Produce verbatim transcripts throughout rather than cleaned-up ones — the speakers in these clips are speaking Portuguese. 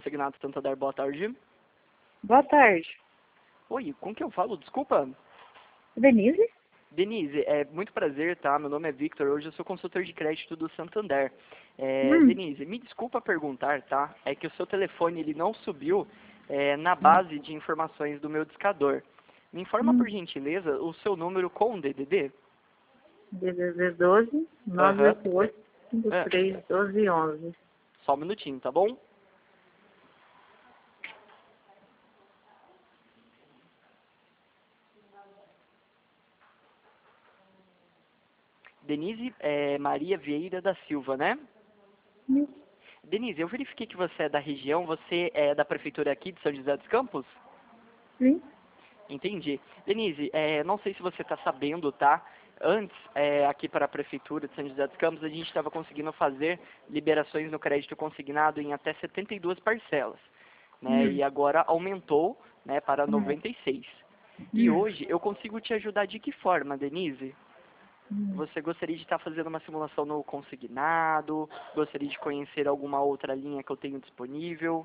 Consignado Santander, boa tarde. Boa tarde. Oi, com quem eu falo? Desculpa. Denise? Denise, é muito prazer, tá? Meu nome é Victor, hoje eu sou consultor de crédito do Santander. É, Hum. Denise, me desculpa perguntar, tá? É que o seu telefone ele não subiu é, na base de informações do meu discador. Me informa, Hum. por gentileza, o seu número com D D D? D D D doze, nove Aham. oito oito, cinco É, três, doze, onze. só um minutinho, tá bom? Denise é, Maria Vieira da Silva, né? Hum. Denise, eu verifiquei que você é da região, você é da prefeitura aqui de São José dos Campos? Sim. Entendi. Denise, é, não sei se você está sabendo, tá? Antes, é, aqui para a Prefeitura de São José dos Campos, a gente estava conseguindo fazer liberações no crédito consignado em até setenta e duas parcelas, né? Hum. E agora aumentou, né, para Hum. noventa e seis. E Hum. hoje eu consigo te ajudar de que forma, Denise? Hum. Você gostaria de estar fazendo uma simulação no consignado? Gostaria de conhecer alguma outra linha que eu tenho disponível?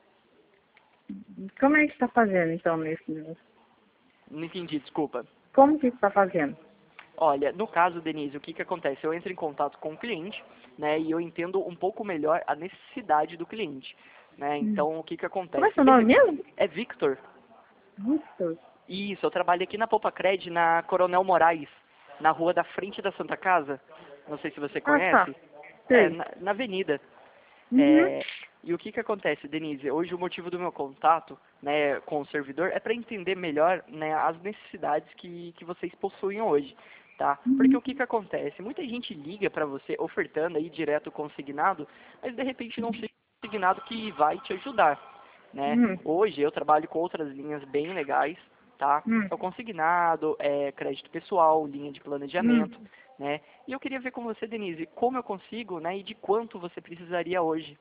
Como é que está fazendo, então, nesse negócio? Não entendi, desculpa. Como que está fazendo? Olha, no caso, Denise, o que que acontece? Eu entro em contato com o cliente, né, e eu entendo um pouco melhor a necessidade do cliente, né? Hum. Então, o que que Como é acontece? seu De nome re- mesmo? É Victor. Victor. Isso, eu trabalho aqui na Poupa Cred, na Coronel Moraes, na rua da frente da Santa Casa. Não sei se você Ah, tá. conhece. É, Sei. na, na avenida. Uhum. É, e o que que acontece, Denise? Hoje o motivo do meu contato, né, com o servidor é para entender melhor, né, as necessidades que, que vocês possuem hoje, tá? Porque Uhum. o que que acontece? Muita gente liga para você ofertando aí direto consignado, mas de repente não seja o consignado que vai te ajudar, né? Hum. Hoje eu trabalho com outras linhas bem legais, tá? Hum. É o consignado, é crédito pessoal, linha de planejamento, Hum. né? E eu queria ver com você, Denise, como eu consigo, né, e de quanto você precisaria hoje.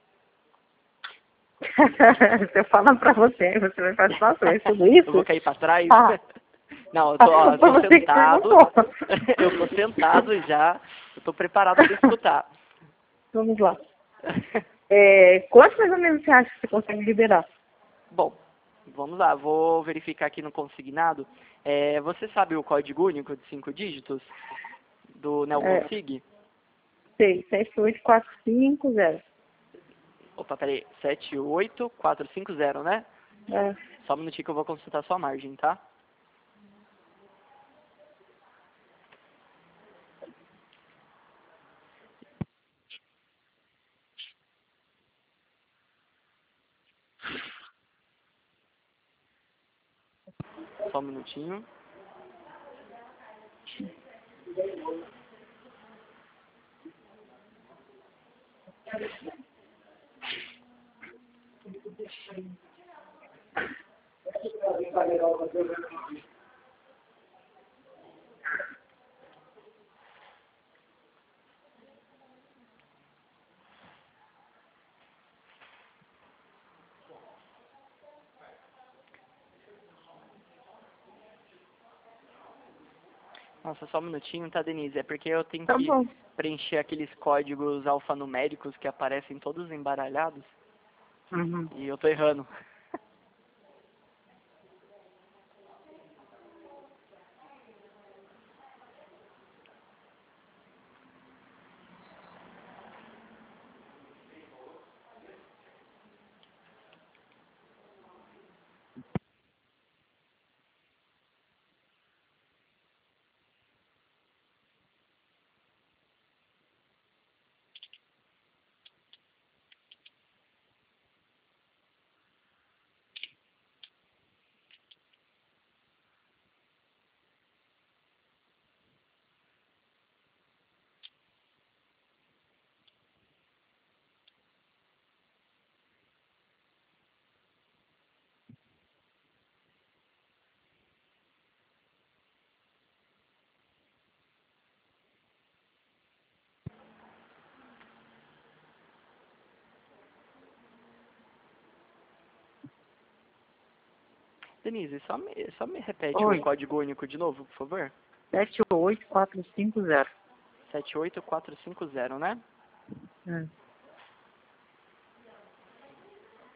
Se eu falar pra você, você vai fazer, nossa, mas tudo Eu vou isso? cair para trás? Ah, Não, eu tô, ó, eu foi tô você que sentado, perguntou. eu tô sentado já, eu tô preparado para escutar. Vamos lá. É, quanto mais ou menos você acha que você consegue liberar? Bom, vamos lá, vou verificar aqui no consignado. É, você sabe o código único de cinco dígitos do É, Neoconsig? seis, sete, oito, quatro, cinco, zero. Opa, peraí, sete oito quatro cinco zero, né? É. Só um minutinho que eu vou consultar sua margem, tá? Só um minutinho. Nossa, só um minutinho, tá, Denise? É porque eu tenho Tá que bom. preencher aqueles códigos alfanuméricos que aparecem todos embaralhados Uhum. e eu tô errando. Denise, só me, só me repete o Oi. código único de novo, por favor. Sete, oito, quatro, cinco, zero. sete oito quatro cinco zero, né? Hum.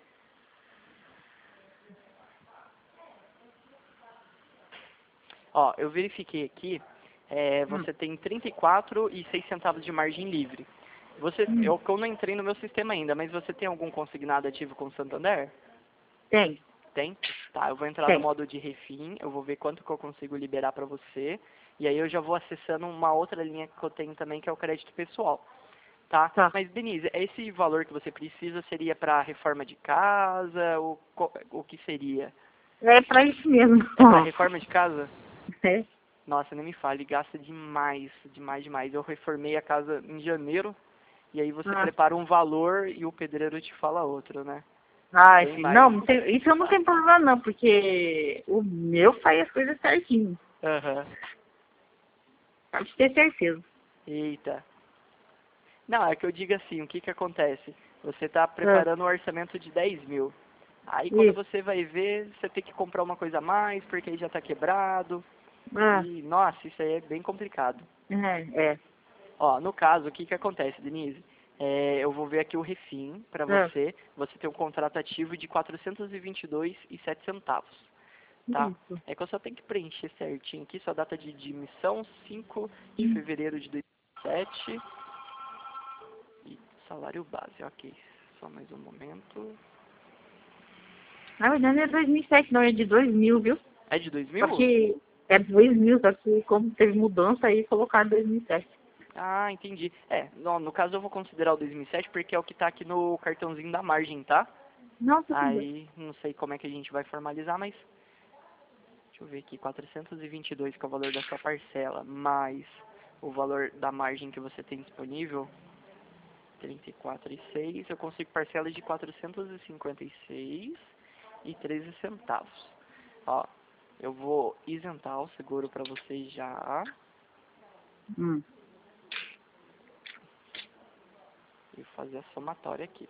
Ó, eu verifiquei aqui, é, Hum. você tem trinta e quatro e seis centavos de margem livre. Você, Hum. eu, eu não entrei no meu sistema ainda, mas você tem algum consignado ativo com o Santander? Tem, Tem? Tá, eu vou entrar no tem. modo de refim, eu vou ver quanto que eu consigo liberar pra você, e aí eu já vou acessando uma outra linha que eu tenho também, que é o crédito pessoal. Tá? Tá. Mas, Denise, esse valor que você precisa seria para reforma de casa? Ou co- o que seria? É pra isso mesmo. É para reforma de casa? É. Nossa, nem me fale, gasta demais, demais, demais. Eu reformei a casa em janeiro, e aí você Ah. prepara um valor e o pedreiro te fala outro, né? Ah, Bem sim. mais. Não, não tem, isso eu não tenho problema não, porque o meu faz as coisas certinho. Aham. Pode ter certeza. Eita. Não, é que eu digo assim, o que que acontece? Você está Ah, preparando um orçamento de dez mil. Aí quando isso. você vai ver, você tem que comprar uma coisa a mais, porque aí já está quebrado. Ah, E, nossa, isso aí é bem complicado. é, é. Ó, no caso, o que que acontece, Denise? É, eu vou ver aqui o refim para Ah, você. Você tem um contrato ativo de quatrocentos e vinte e dois e sete centavos, tá? isso. É que eu só tenho que preencher certinho aqui, sua data de admissão, cinco de fevereiro de dois mil e sete. E salário base, ok. Só mais um momento. Na verdade não é dois mil e sete, não, é de dois mil, viu? É de dois Só mil? que é dois mil, só que como teve mudança aí, colocaram dois mil e sete. Ah, entendi. É, no, no caso eu vou considerar o dois mil e sete porque é o que tá aqui no cartãozinho da margem, tá? Não, tudo bem. Aí, não sei como é que a gente vai formalizar, mas... Deixa eu ver aqui, quatrocentos e vinte e dois que é o valor da sua parcela, mais o valor da margem que você tem disponível, trinta e quatro e seis, eu consigo parcelas de quatrocentos e cinquenta e seis e treze centavos. Ó, eu vou isentar o seguro para você já Hum. e fazer a somatória aqui.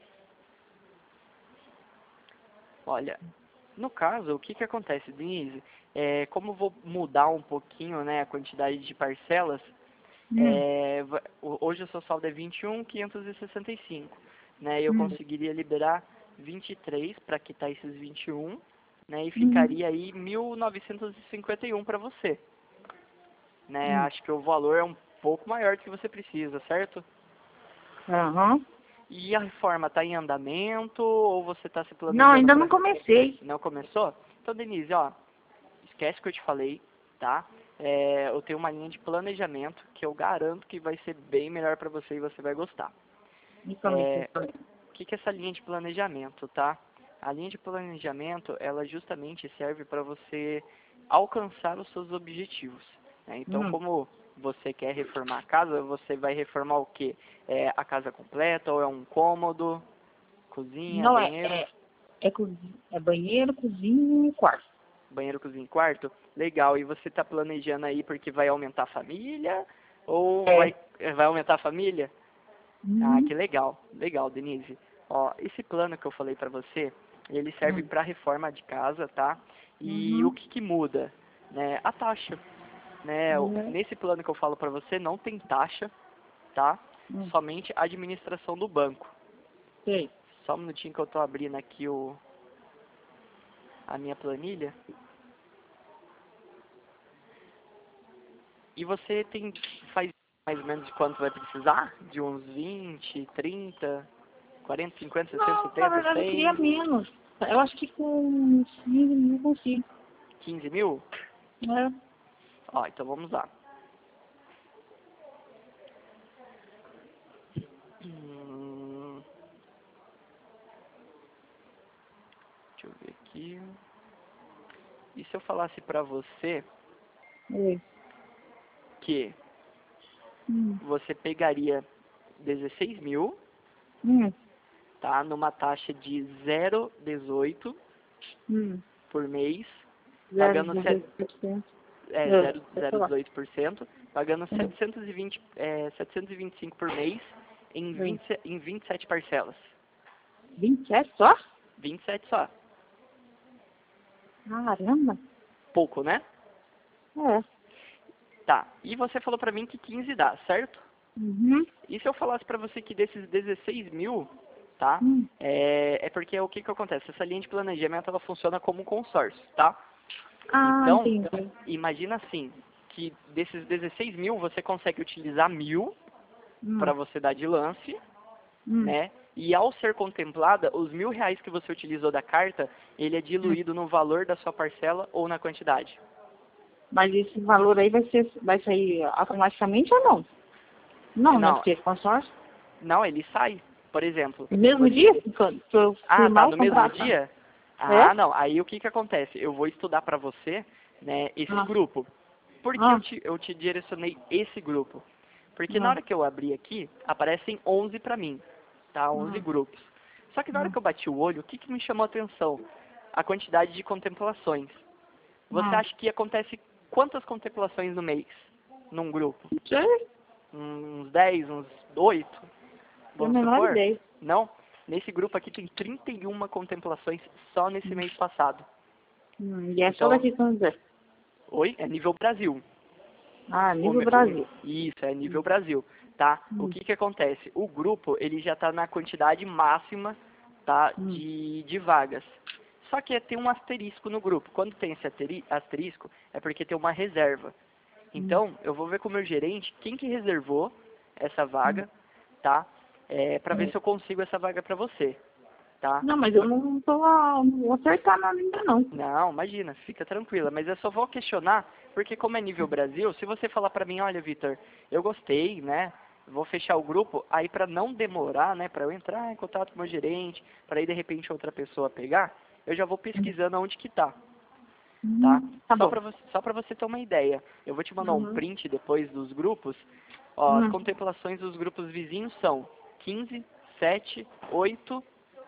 Olha, no caso, o que que acontece, Denise? É, como eu vou mudar um pouquinho, né, a quantidade de parcelas, Hum. é, va- ho- hoje o seu saldo é vinte e um mil quinhentos e sessenta e cinco, né, e eu Hum. conseguiria liberar vinte e três para quitar esses vinte e um, né, e Hum. ficaria aí mil novecentos e cinquenta e um para você, né, Hum. acho que o valor é um pouco maior do que você precisa, certo? Aham. E a reforma está em andamento ou você está se Não, planejando ainda não para... comecei. Não começou? Então, Denise, ó, esquece o que eu te falei, tá? É, eu tenho uma linha de planejamento que eu garanto que vai ser bem melhor para você e você vai gostar. Me comecei. É, o que que é essa linha de planejamento, tá? A linha de planejamento, ela justamente serve para você alcançar os seus objetivos, né? Então, Hum. como você quer reformar a casa, você vai reformar o quê? É a casa completa ou é um cômodo, cozinha, Não, é, banheiro? é, é, cozinha, é banheiro, cozinha e quarto. Banheiro, cozinha e quarto? Legal. E você está planejando aí porque vai aumentar a família? Ou vai, É. vai aumentar a família? Ah, Hum. que legal. Legal, Denise. Ó, esse plano que eu falei pra você, ele serve Hum. para reforma de casa, tá? E o Uhum. que que muda? Né? A taxa. Né? O- Uhum. Nesse plano que eu falo pra você, não tem taxa, tá? Hum. Somente a administração do banco. Sei. Só um minutinho que eu tô abrindo aqui o, a minha planilha. E você tem, faz mais ou menos de quanto vai precisar? De uns vinte, trinta, quarenta, cinquenta, sessenta, Não, na setenta, verdade eu queria cem, menos. Eu acho que com quinze mil eu consigo. quinze mil? É. Ó, então vamos lá. Hum, deixa eu ver aqui. E se eu falasse pra você É. que Hum. você pegaria dezesseis mil, Hum. tá? Numa taxa de zero vírgula dezoito Hum. por mês, Zero pagando vírgula set, dois por cento. é, É. zero Pode vírgula falar. dezoito por cento, pagando Hum. setecentos e vinte, é, setecentos e vinte e cinco por mês em, Hum. vinte, em vinte e sete parcelas. vinte e sete só? vinte e sete só. Caramba. Pouco, né? É. Tá. E você falou pra mim que quinze dá, certo? Uhum. E se eu falasse pra você que desses dezesseis mil, tá? Hum. É, é porque o que que acontece? Essa linha de planejamento, ela funciona como um consórcio, tá? Ah, Então, entendi. imagina assim, que desses dezesseis mil você consegue utilizar mil Hum, para você dar de lance, hum, né? E ao ser contemplada, os mil reais que você utilizou da carta, ele é hum. diluído no valor da sua parcela ou na quantidade. Mas esse valor aí vai ser, vai sair automaticamente ou não? Não, né? Não, Porque é consórcio. não, ele sai. Por exemplo, No mesmo você... dia? Quando eu Ah, tá, firmar o no mesmo contrato? dia? Ah, É? não, aí o que que acontece? Eu vou estudar para você, né, esse Ah, grupo. Por que eu ah, te, eu te direcionei esse grupo? Porque na ah, hora que eu abri aqui, aparecem onze para mim, tá? onze ah, grupos. Só que na hora ah, que eu bati o olho, o que que me chamou a atenção? A quantidade de contemplações. Você ah. acha que acontece quantas contemplações no mês, num grupo? Sei, Uns dez, uns oito, tenho a vamos menor supor? ideia. Não? Nesse grupo aqui tem trinta e uma contemplações só nesse mês passado. Hum, e é só Então, daqui São José. oi? É nível Brasil. Ah, O, nível me- o, Brasil. isso, é nível Brasil, tá? O Hum, que que acontece? O grupo, ele já está na quantidade máxima, tá, hum, de, de vagas. Só que tem um asterisco no grupo. Quando tem esse ateri- asterisco, é porque tem uma reserva. hum, Então, eu vou ver com o meu gerente quem que reservou essa hum. vaga, tá? É, para ver hum. se eu consigo essa vaga para você, tá? Não, mas eu não tô, a- não vou acertar nada ainda não. Não, imagina, fica tranquila. Mas eu só vou questionar, porque como é nível Brasil, se você falar pra mim, olha, Vitor, eu gostei, né? Vou fechar o grupo, aí pra não demorar, né, pra eu entrar em contato com o meu gerente, pra aí de repente outra pessoa pegar, eu já vou pesquisando aonde que tá, tá? Hum, tá Só bom. pra você, só para você ter uma ideia. Eu vou te mandar um Uhum. print depois dos grupos. Ó, as Hum, contemplações dos grupos vizinhos são quinze, sete, oito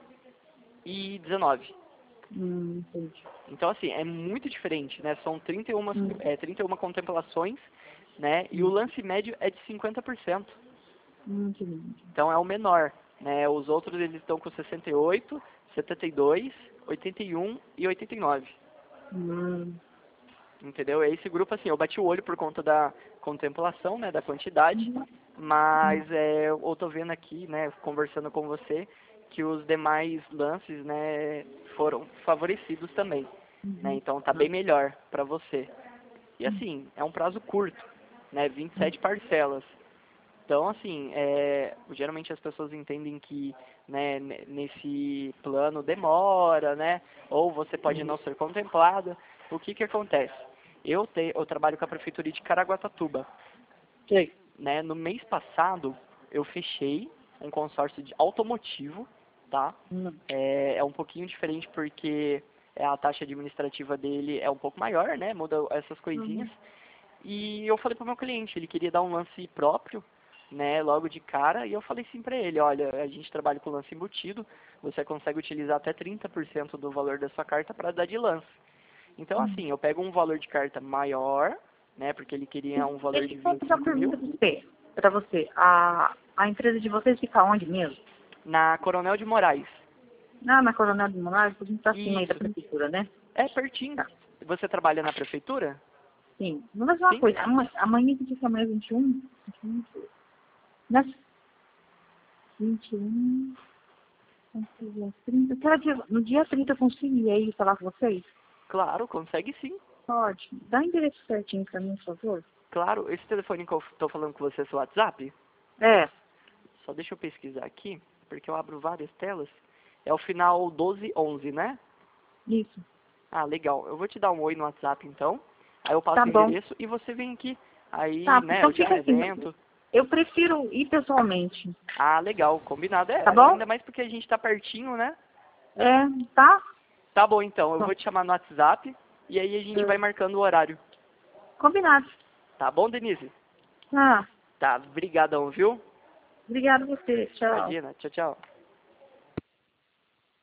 e dezenove. hum, entendi. Então, assim, é muito diferente, né? São trinta e uma, Hum, é, trinta e uma contemplações, né? E o hum, lance médio é de cinquenta por cento. hum, entendi. Então, é o menor, né? Os outros, eles estão com sessenta e oito, setenta e dois, oitenta e um e oitenta e nove. Hum, Entendeu? É esse grupo, assim, eu bati o olho por conta da contemplação, né? Da quantidade. hum, hum, Mas, é, eu tô vendo aqui, né? Conversando com você, que os demais lances, né? Foram favorecidos também. Né? uhum. Então, tá bem melhor para você. E assim, é um prazo curto, né? vinte e sete parcelas. Então, assim, é, geralmente as pessoas entendem que, né, ne- nesse plano demora, né? Ou você pode não ser contemplada. O que que acontece? Eu, te, eu trabalho com a prefeitura de Caraguatatuba, Sei. né? No mês passado, eu fechei um consórcio de automotivo, tá? Hum, É, é um pouquinho diferente porque é, a taxa administrativa dele é um pouco maior, né? Muda essas coisinhas. uhum. E eu falei pro meu cliente, ele queria dar um lance próprio, né, logo de cara, e eu falei assim pra ele, olha, a gente trabalha com lance embutido, você consegue utilizar até trinta por cento do valor da sua carta para dar de lance. Então, assim, eu pego um valor de carta maior, né, porque ele queria um valor Deixa de eu vinte e fazer uma cinco pergunta mil, pra você. Pra você. A, a empresa de vocês fica onde mesmo? na Coronel de Moraes. Ah, na Coronel de Moraes, a gente tá acima aí da Isso, prefeitura, né? é pertinho. Tá. Você trabalha na prefeitura? Sim. Vamos fazer uma Sim? coisa. Amanhã, amanhã que dia que é amanhã? vinte e um? vinte e um? Nas vinte e um. trinta. Será que no dia trinta eu consegui aí falar com vocês? Claro, consegue sim. Pode. Dá o endereço certinho pra mim, por favor. Claro, esse telefone que eu tô falando com você é seu WhatsApp? É. Só deixa eu pesquisar aqui, porque eu abro várias telas. É o final doze onze, né? Isso. Ah, legal. Eu vou te dar um oi no WhatsApp, então. Aí eu Tá passo o bom. endereço e você vem aqui. Aí, Tá. né, Então eu te fica assim. apresento. Eu prefiro ir pessoalmente. Ah, legal. Combinado. É, Tá bom? ainda mais porque a gente tá pertinho, né? É. Tá? Tá bom, então. Eu Bom, vou te chamar no WhatsApp e aí a gente vai é, marcando o horário. combinado. Tá bom, Denise? Ah, Tá, brigadão, viu? obrigado a você. Tchau. Imagina. Tchau, tchau.